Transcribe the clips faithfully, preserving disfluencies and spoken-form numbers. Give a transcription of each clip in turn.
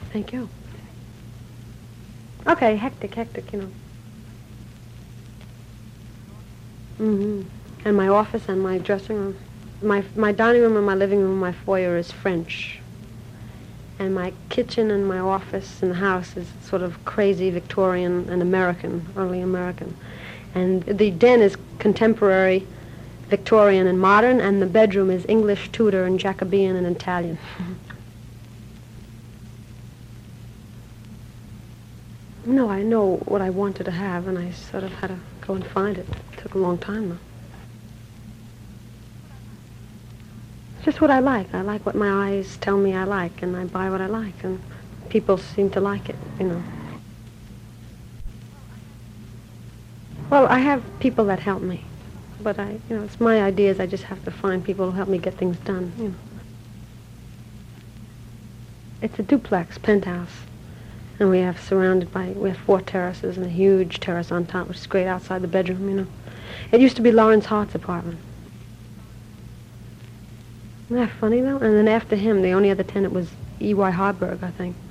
Thank you. Okay, hectic, hectic, you know. Mm-hmm. And my office and my dressing room. My, my dining room and my living room and my foyer is French. And my kitchen and my office and house is sort of crazy Victorian and American, early American. And the den is contemporary, Victorian and modern, and the bedroom is English, Tudor, and Jacobean and Italian. No, I know what I wanted to have, and I sort of had to go and find it. It took a long time, though. It's just what I like. I like what my eyes tell me I like, and I buy what I like, and people seem to like it, you know. Well, I have people that help me, but I, you know, it's my ideas. I just have to find people who help me get things done, you know. It's a duplex penthouse, and we have surrounded by, we have four terraces and a huge terrace on top, which is great outside the bedroom, you know. It used to be Lawrence Hart's apartment. Isn't that funny, though? And then after him, the only other tenant was E Y Harburg, I think.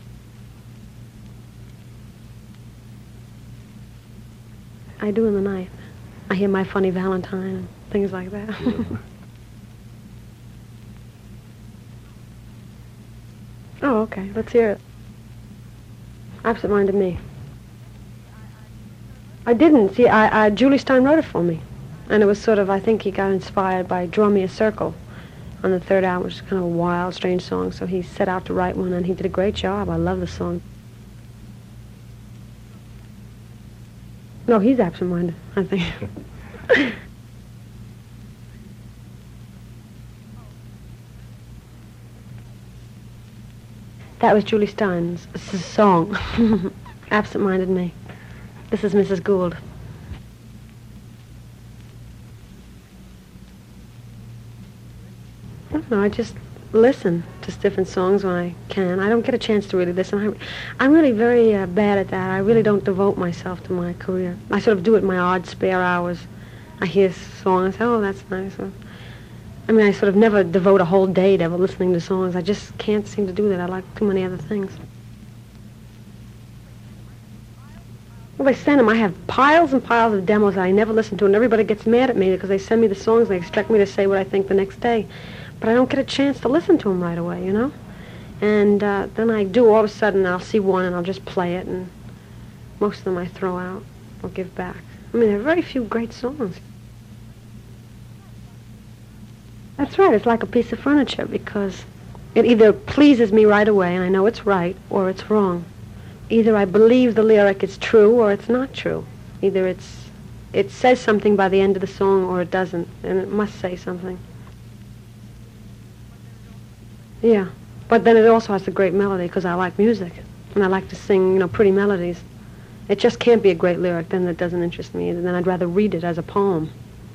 I do in the night. I hear My Funny Valentine and things like that. Oh, okay. Let's hear it. Absent-minded Me. I didn't. See, I, I, Julie Stein wrote it for me. And it was sort of, I think he got inspired by Draw Me a Circle on the third album, which is kind of a wild, strange song. So he set out to write one, and he did a great job. I love the song. No, he's absent-minded, I think. That was Julie Stein's s- song, Absent-Minded Me. This is Missus Gould. I don't know, I just listen to different songs when I can. I don't get a chance to really listen. I'm, I'm really very uh, bad at that. I really don't devote myself to my career. I sort of do it in my odd spare hours. I hear a song and say, oh, that's nice. Or, I mean, I sort of never devote a whole day to listening to songs. I just can't seem to do that. I like too many other things. Well, they send them. I have piles and piles of demos that I never listen to, and everybody gets mad at me because they send me the songs and they expect me to say what I think the next day. But I don't get a chance to listen to them right away, you know? And uh, then I do. All of a sudden, I'll see one and I'll just play it, and most of them I throw out or give back. I mean, there are very few great songs. That's right. It's like a piece of furniture because it either pleases me right away and I know it's right, or it's wrong. Either I believe the lyric is true or it's not true. Either it's it says something by the end of the song or it doesn't, and it must say something. Yeah, but then it also has a great melody because I like music and I like to sing, you know, pretty melodies. It just can't be a great lyric, then it doesn't interest me either. Then I'd rather read it as a poem.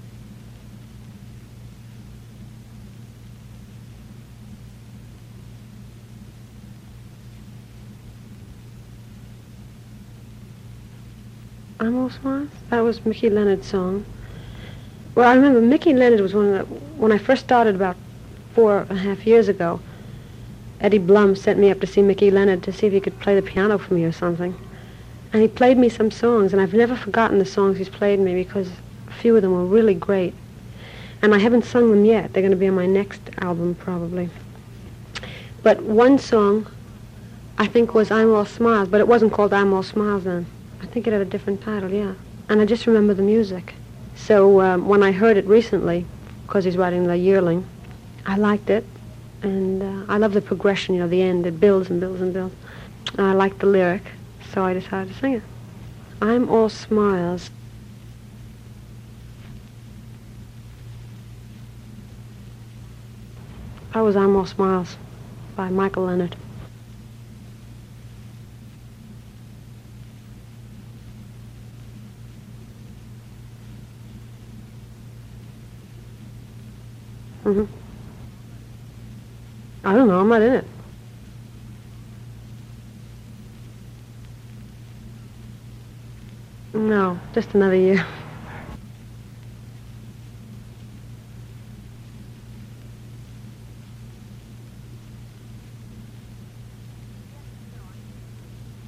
I'm All Smiles? That was Mickey Leonard's song. Well, I remember Mickey Leonard was one of the, when I first started about four and a half years ago, Eddie Blum sent me up to see Mickey Leonard to see if he could play the piano for me or something. And he played me some songs, and I've never forgotten the songs he's played me because a few of them were really great. And I haven't sung them yet. They're going to be on my next album, probably. But one song, I think, was I'm All Smiles, but it wasn't called I'm All Smiles then. I think it had a different title, yeah. And I just remember the music. So um, when I heard it recently, because he's writing The Yearling, I liked it. And uh, I love the progression, you know, the end. It builds and builds and builds. And I liked the lyric, so I decided to sing it. I'm All Smiles. That was I'm All Smiles by Michael Leonard. Mm-hmm. I don't know, I'm not in it. No, just another year.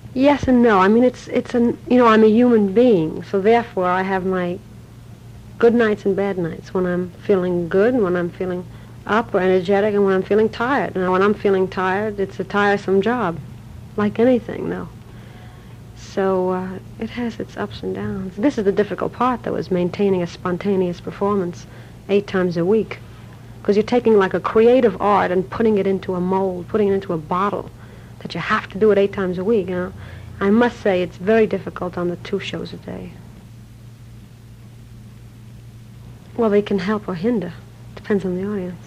Yes and no. I mean, it's, it's an, you know, I'm a human being, so therefore I have my good nights and bad nights, when I'm feeling good and when I'm feeling up or energetic and when I'm feeling tired. Now, when I'm feeling tired, it's a tiresome job, like anything, though. So uh, it has its ups and downs. This is the difficult part, though, is maintaining a spontaneous performance eight times a week. Because you're taking like a creative art and putting it into a mold, putting it into a bottle, that you have to do it eight times a week, you know. I must say it's very difficult on the two shows a day. Well, they can help or hinder. Depends on the audience.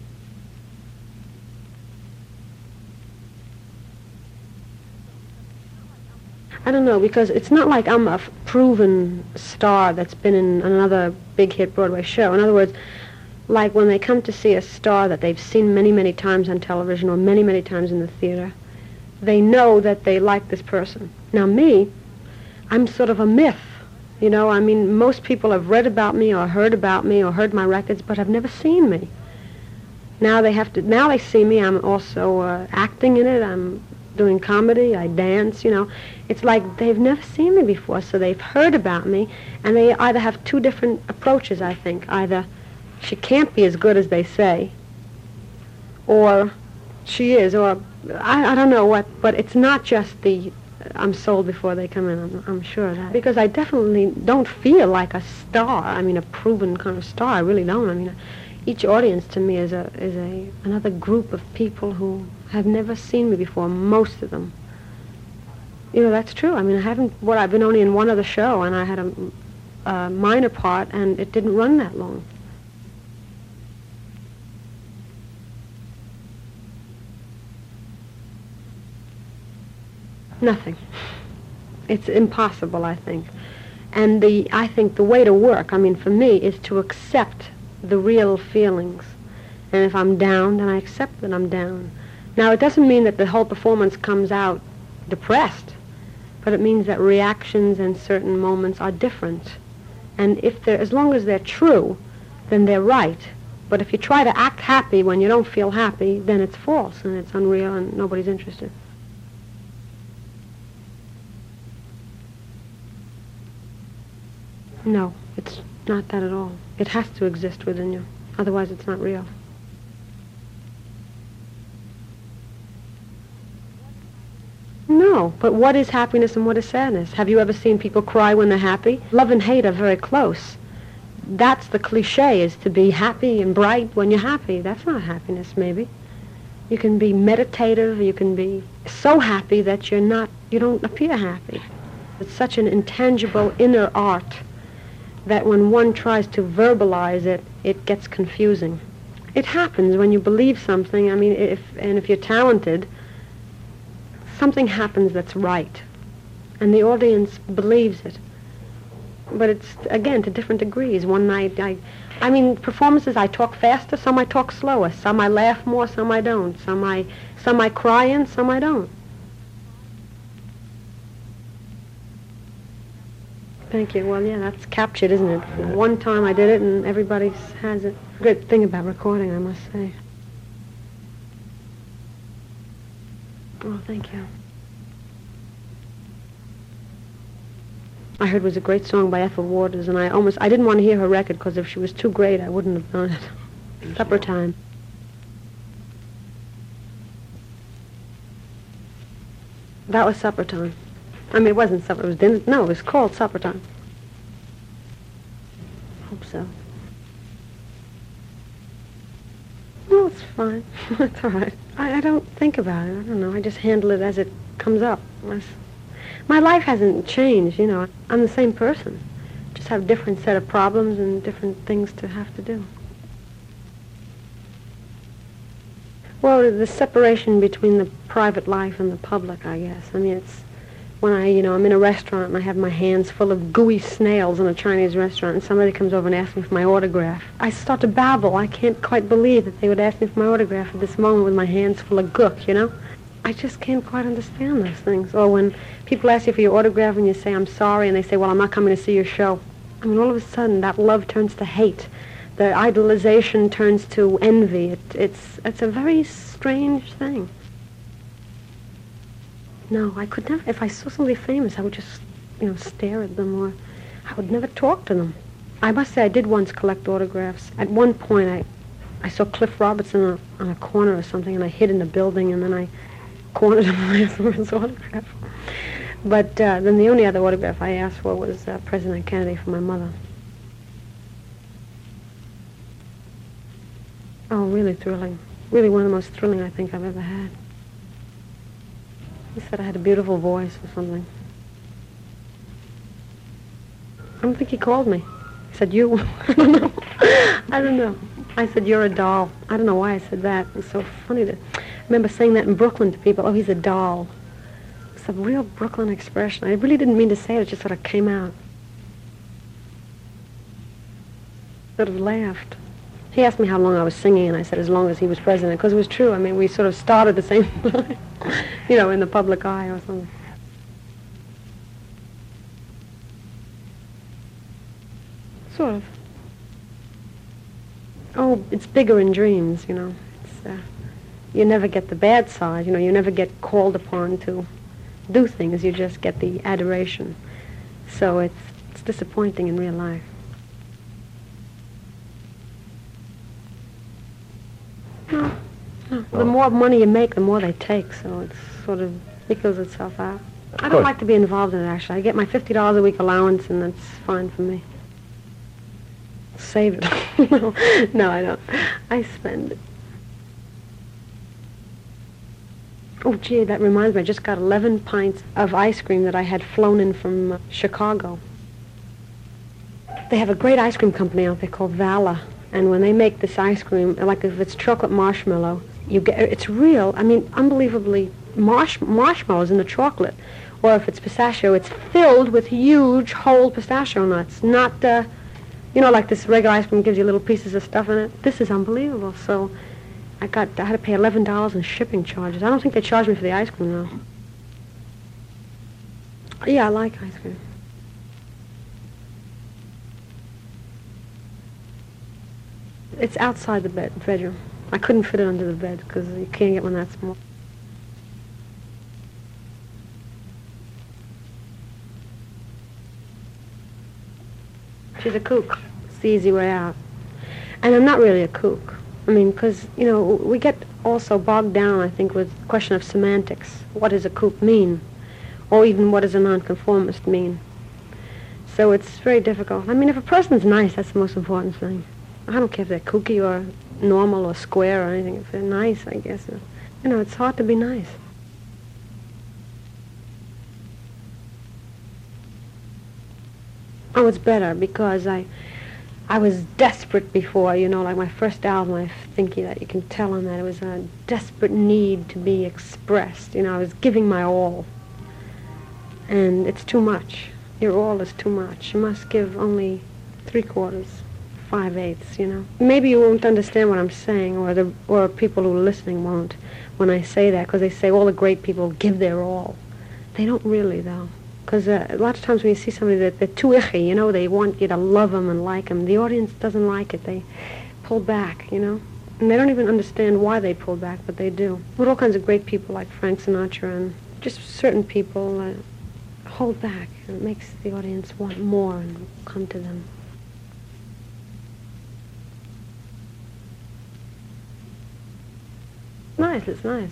I don't know, because it's not like I'm a f- proven star that's been in another big hit Broadway show. In other words, like when they come to see a star that they've seen many, many times on television or many, many times in the theater, they know that they like this person. Now me, I'm sort of a myth, you know. I mean, most people have read about me or heard about me or heard my records, but have never seen me. Now they have to, now they see me. I'm also uh, acting in it. I'm doing comedy. I dance, you know. It's like they've never seen me before, so they've heard about me, and they either have two different approaches, I think. Either she can't be as good as they say, or she is, or I, I don't know what, but it's not just the I'm sold before they come in, I'm, I'm sure of that. Because I definitely don't feel like a star, I mean a proven kind of star, I really don't. I mean, each audience to me is a is a another group of people who have never seen me before, most of them. You know, that's true. I mean, I haven't, what, I've been only in one other show, and I had a, a minor part, and it didn't run that long. Nothing. It's impossible, I think. And the I think the way to work, I mean, for me, is to accept the real feelings. And if I'm down, then I accept that I'm down. Now, it doesn't mean that the whole performance comes out depressed, but it means that reactions in certain moments are different. And if they're, as long as they're true, then they're right. But if you try to act happy when you don't feel happy, then it's false and it's unreal and nobody's interested. No, it's not that at all. It has to exist within you. Otherwise, it's not real. No, but what is happiness and what is sadness? Have you ever seen people cry when they're happy? Love and hate are very close. That's the cliche, is to be happy and bright when you're happy. That's not happiness, maybe. You can be meditative, you can be so happy that you're not, you don't appear happy. It's such an intangible inner art that when one tries to verbalize it, it gets confusing. It happens when you believe something. I mean, if and if you're talented, something happens that's right, and the audience believes it. But it's, again, to different degrees. One night, I, I mean, performances, I talk faster, some I talk slower, some I laugh more, some I don't, some I, some I cry in, some I don't. Thank you. Well, yeah, that's captured, isn't it? One time I did it, and everybody has it. Good thing about recording, I must say. Oh, thank you. I heard it was a great song by Ethel Waters, and I almost, I didn't want to hear her record, because if she was too great, I wouldn't have done it. Supper Time. That was Supper Time. I mean, it wasn't supper, it was dinner. No, it was called Supper Time. Hope so. Well, it's fine. It's all right. I, I don't think about it. I don't know. I just handle it as it comes up. That's, my life hasn't changed, you know. I'm the same person. Just have a different set of problems and different things to have to do. Well, the separation between the private life and the public, I guess. I mean, it's when I, you know, I'm in a restaurant and I have my hands full of gooey snails in a Chinese restaurant, and somebody comes over and asks me for my autograph. I start to babble. I can't quite believe that they would ask me for my autograph at this moment with my hands full of gook, you know? I just can't quite understand those things. Or when people ask you for your autograph and you say, I'm sorry, and they say, well, I'm not coming to see your show. I mean, all of a sudden, that love turns to hate. The idolization turns to envy. It, it's, it's a very strange thing. No, I could never. If I saw somebody famous, I would just, you know, stare at them, or I would never talk to them. I must say I did once collect autographs. At one point, I, I saw Cliff Robertson on a, on a corner or something, and I hid in the building, and then I cornered him and asked for his autograph. But uh, then the only other autograph I asked for was uh, President Kennedy for my mother. Oh, really thrilling. Really one of the most thrilling I think I've ever had. He said I had a beautiful voice or something. I don't think he called me. He said, you. I don't know. I don't know. I said, you're a doll. I don't know why I said that. It's so funny to... I remember saying that in Brooklyn to people. Oh, he's a doll. It's a real Brooklyn expression. I really didn't mean to say it. It just sort of came out. Sort of laughed. He asked me how long I was singing, and I said as long as he was president, because it was true. I mean, we sort of started the same time, you know, in the public eye or something. Sort of. Oh, it's bigger in dreams, you know. It's, uh, you never get the bad side, you know. You never get called upon to do things. You just get the adoration. So it's, it's disappointing in real life. No, no. The more money you make, the more they take, so it's sort of equals itself out. I don't like to be involved in it, actually. I get my fifty dollars a week allowance, and that's fine for me. Save it. no, no, I don't. I spend it. Oh, gee, that reminds me. I just got eleven pints of ice cream that I had flown in from uh, Chicago. They have a great ice cream company out there called Vala. And when they make this ice cream, like if it's chocolate marshmallow, you get it's real. I mean, unbelievably marsh, marshmallows in the chocolate. Or if it's pistachio, it's filled with huge whole pistachio nuts. Not, uh, you know, like this regular ice cream gives you little pieces of stuff in it. This is unbelievable. So I got I had to pay eleven dollars in shipping charges. I don't think they charged me for the ice cream though. Yeah, I like ice cream. It's outside the bed, bedroom. I couldn't fit it under the bed because you can't get one that small. She's a kook. It's the easy way out. And I'm not really a kook. I mean, because, you know, we get also bogged down, I think, with the question of semantics. What does a kook mean? Or even what does a nonconformist mean? So it's very difficult. I mean, if a person's nice, that's the most important thing. I don't care if they're kooky or normal or square or anything. If they're nice, I guess. You know, it's hard to be nice. Oh, it's better because I I was desperate before, you know, like my first album, I think that you can tell on that. It was a desperate need to be expressed. You know, I was giving my all. And it's too much. Your all is too much. You must give only three quarters. Five-eighths, you know. Maybe you won't understand what I'm saying, or the or people who are listening won't when I say that, because they say all the great people give their all. They don't really, though, because uh, a lot of times when you see somebody that they're too icky, you know, they want you to love them and like them. The audience doesn't like it. They pull back, you know, and they don't even understand why they pull back, but they do. With all kinds of great people like Frank Sinatra and just certain people uh, hold back, and it makes the audience want more and come to them. Nice, it's nice.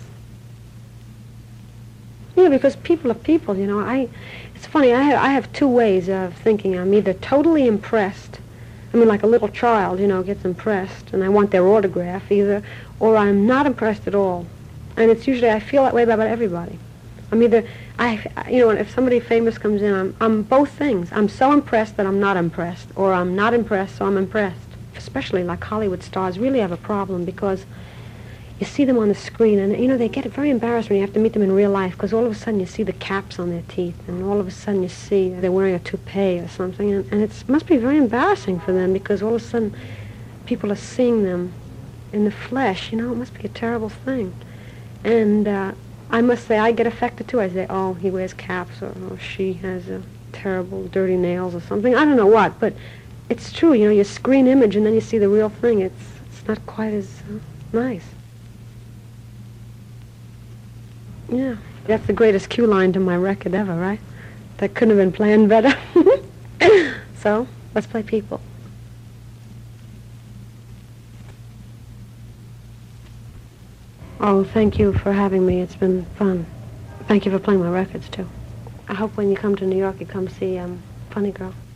Yeah, because people are people, you know. I, it's funny, I have, I have two ways of thinking. I'm either totally impressed, I mean like a little child, you know, gets impressed, and I want their autograph either, or I'm not impressed at all. And it's usually, I feel that way about everybody. I'm either, I, you know, if somebody famous comes in, I'm, I'm both things. I'm so impressed that I'm not impressed, or I'm not impressed, so I'm impressed. Especially like Hollywood stars really have a problem because you see them on the screen, and, you know, they get very embarrassed when you have to meet them in real life, because all of a sudden you see the caps on their teeth, and all of a sudden you see they're wearing a toupee or something, and, and it must be very embarrassing for them, because all of a sudden people are seeing them in the flesh, you know. It must be a terrible thing. And uh, I must say, I get affected too. I say, oh, he wears caps, or oh, she has a terrible dirty nails or something. I don't know what, but it's true, you know, you screen image and then you see the real thing. It's, it's not quite as uh, nice. Yeah, That's the greatest cue line to my record ever, right? That couldn't have been planned better. So, let's play People. Oh, thank you for having me. It's been fun. Thank you for playing my records, too. I hope when you come to New York, you come see um, Funny Girl.